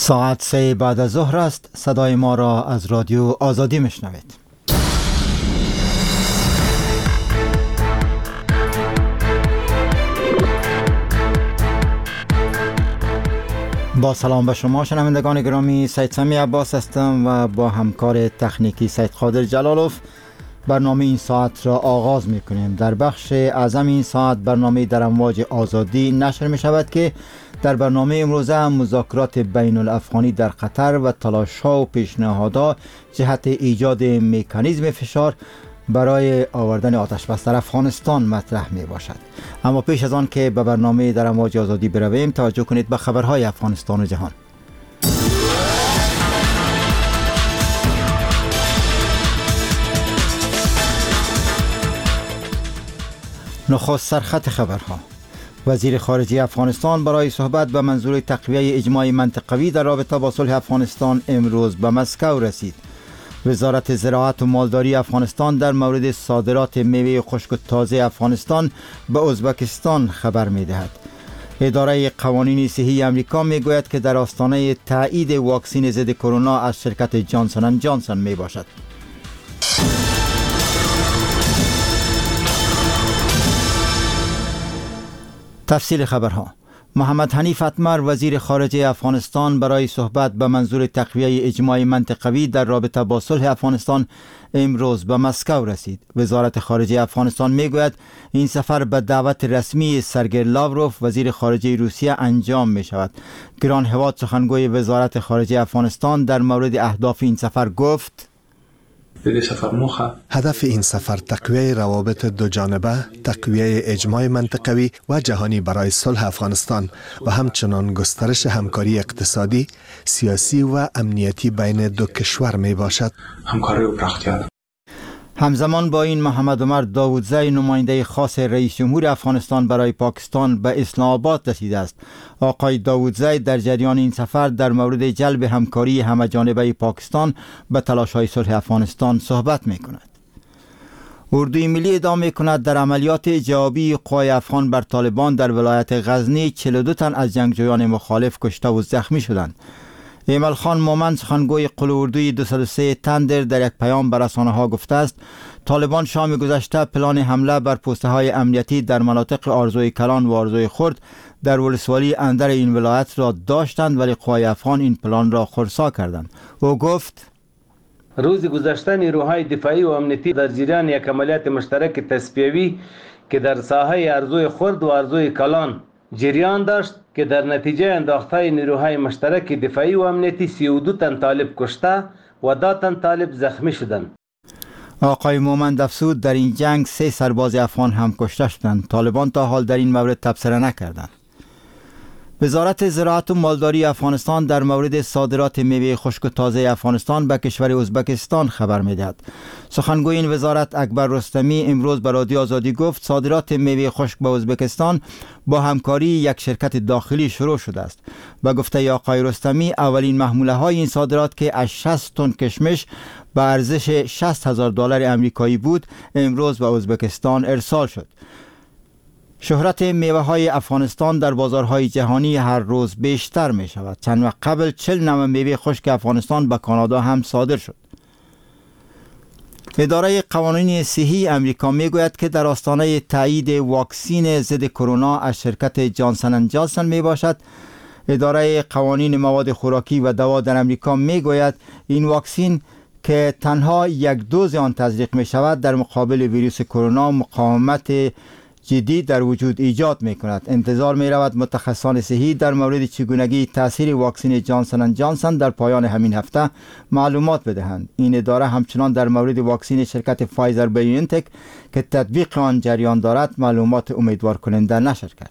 ساعت 3 بعد از ظهر است. صدای ما را از رادیو آزادی میشنوید. با سلام به شما شنوندگان گرامی، سید سمی عباس هستم و با همکار تکنیکی سید قادر جلالوف برنامه این ساعت را آغاز میکنیم. در بخش اعظم این ساعت برنامه در امواج آزادی نشر می شود که در برنامه امروزه هم مذاکرات بین الافغانی در قطر و تلاش‌ها و پیشنهادها جهت ایجاد مکانیزم فشار برای آوردن آتش بس در افغانستان مطرح می باشد. اما پیش از آن که به برنامه در امواج آزادی برویم، توجه کنید به خبرهای افغانستان و جهان. نخست سرخط خبرها. وزیر خارجه افغانستان برای صحبت به منظور تقویه اجماع منطقوی در رابطه با صلح افغانستان امروز به مسکو رسید. وزارت زراعت و مالداری افغانستان در مورد صادرات میوه خشک و تازه افغانستان به ازبکستان خبر می‌دهد. اداره قوانین صحی امریکا میگوید که در آستانه تایید واکسن ضد کرونا از شرکت جانسون اند جانسون میباشد. تفصیل خبرها. محمد حنیف اتمر وزیر خارجه افغانستان برای صحبت به منظور تقویه اجماع منطقوی در رابطه با صلح افغانستان امروز به مسکو رسید. وزارت خارجه افغانستان میگوید این سفر به دعوت رسمی سرگئی لاوروف وزیر خارجه روسیه انجام می شود. گران هواد سخنگوی وزارت خارجه افغانستان در مورد اهداف این سفر گفت: هدف این سفر تقویه روابط دو جانبه، تقویه اجماع منطقوی و جهانی برای صلح افغانستان و همچنان گسترش همکاری اقتصادی، سیاسی و امنیتی بین دو کشور می باشد. همزمان با این محمد عمر داودزی نماینده خاص رئیس جمهور افغانستان برای پاکستان به اسلام آباد رسیده است. آقای داودزی در جریان این سفر در مورد جلب همکاری همه‌جانبه پاکستان به تلاش‌های صلح افغانستان صحبت می‌کند. اردوی ملی ادعا می‌کند در عملیات جوابی قوای افغان بر طالبان در ولایت غزنی 42 تن از جنگجویان مخالف کشته و زخمی شدند. ایمل خان مومن سخنگوی قل اردوی 203 تندر در یک پیام به رسانه‌ها گفته است طالبان شام گذشته پلان حمله بر پست‌های امنیتی در مناطق آرزوی کلان و آرزوی خرد در ولسوالی اندر این ولایت را داشتند، ولی قوای افغان این پلان را خرسا کردند. او گفت: روز گذشته نیروهای دفاعی و امنیتی در جریان یک عملیات مشترک تصفیوی که در ساحه آرزوی خرد و آرزوی کلان جریان داشت که در نتیجه انداختهای نیروهای مشترک دفاعی و امنیتی 32 تن طالب کشته و 2 تن طالب زخمی شدند. آقای مومند افزود در این جنگ 3 سرباز افغان هم کشته شدند. طالبان تا حال در این مورد تبصره نکردند. وزارت زراعت و مالداری افغانستان در مورد صادرات میوه خشک و تازه افغانستان به کشور ازبکستان خبر می‌دهد. سخنگوی این وزارت اکبر رستمی امروز به رادیو آزادی گفت صادرات میوه خشک به ازبکستان با همکاری یک شرکت داخلی شروع شده است. به گفته آقای رستمی اولین محموله های این صادرات که از 60 تن کشمش به ارزش $60,000 آمریکایی بود امروز به ازبکستان ارسال شد. شهرت میوه های افغانستان در بازارهای جهانی هر روز بیشتر می شود. چند وقت قبل 40 نوع میوه خشک افغانستان به کانادا هم صادر شد. اداره قوانین صحی امریکا می گوید که در آستانه تایید واکسن ضد کرونا از شرکت جانسون اند جانسون می باشد. اداره قوانین مواد خوراکی و دوا در امریکا می گوید این واکسن که تنها یک دوز آن تزریق می شود در مقابل ویروس کرونا مقاومت جدی در وجود ایجاد می کند. انتظار می رود متخصصان صحی در مورد چگونگی تاثیر واکسن جانسون اند جانسون در پایان همین هفته معلومات بدهند. این اداره همچنان در مورد واکسن شرکت فایزر بایونتک که تطبیق آن جریان دارد معلومات امیدوار کننده نشر کرد.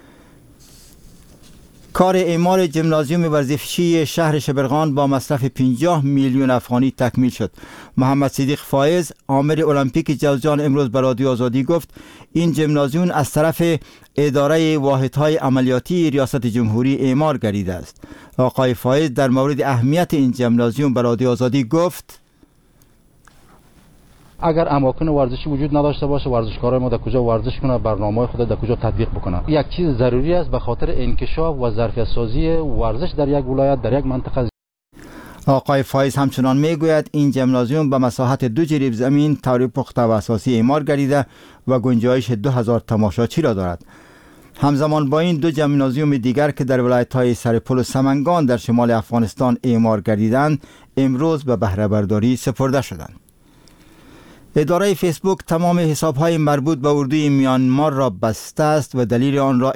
کار اعمار ژیمنازیوم ورزشی شهر شبرغان با مصرف 50 میلیون افغانی تکمیل شد. محمد صدیق فایز آمر المپیک جوزجان امروز به رادیو آزادی گفت این ژیمنازیوم از طرف اداره واحدهای عملیاتی ریاست جمهوری اعمار گردیده است. آقای فایز در مورد اهمیت این ژیمنازیوم به رادیو آزادی گفت: اگر اماکن ورزشی وجود نداشته باشه، ورزشکارای ما در کجا ورزش کنه، برنامه‌های خود در کجا تطبیق بکنه. یک چیز ضروری است به خاطر انکشاف و ظرفیت سازی ورزش در یک ولایت، در یک منطقه. آقای فایز همچنان میگوید این ژیمنازیوم به مساحت 2 جریب زمین طور پخته و اساسی اعمار گردیده و گنجایش 2000 تماشاچی را دارد. همزمان با این 2 ژیمنازیوم دیگر که در ولایت‌های سرپل و سمنگان در شمال افغانستان اعمار گردیدند امروز به بهره برداری سپرده شدند. اداره فیسبوک تمام حساب‌های مربوط به اردوی میانمار را بسته است و دلیل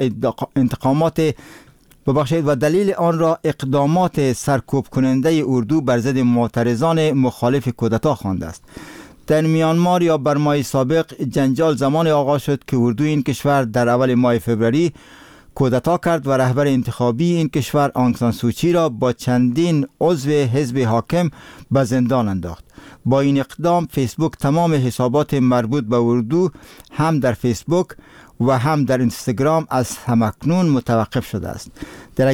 آن را اقدامات سرکوب کننده اردو بر ضد معترضان مخالف کودتا خوانده است. در میانمار یا برمای سابق جنجال زمان آغاز شد که اردو این کشور در اول ماه فوریه کودتا کرد و رهبر انتخابی این کشور آنگ سان سوچی را با چندین عضو حزب حاکم به زندان انداخت. با این اقدام فیسبوک تمام حسابات مربوط به اردو هم در فیسبوک و هم در اینستاگرام از همکنون متوقف شده است. در